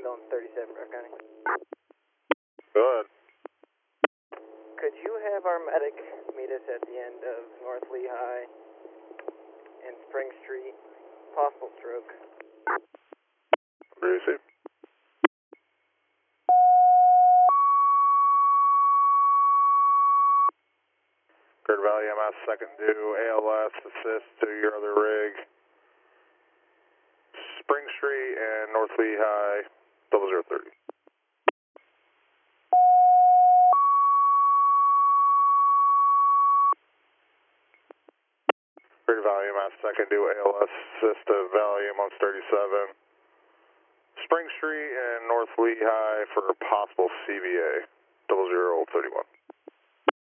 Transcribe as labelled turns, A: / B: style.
A: on 37 Broward County.
B: Go ahead.
A: Could you have our medic meet us at the end of North Lehigh and Spring Street? Possible stroke.
B: Receive. Clear Valley MS, second due, ALS, assist to your other rig. Spring Street and North Lehigh, 0030. Clear Valley MS, second due, ALS, assist to Valley MS 37. Spring Street and North Lehigh for possible CVA, 0031.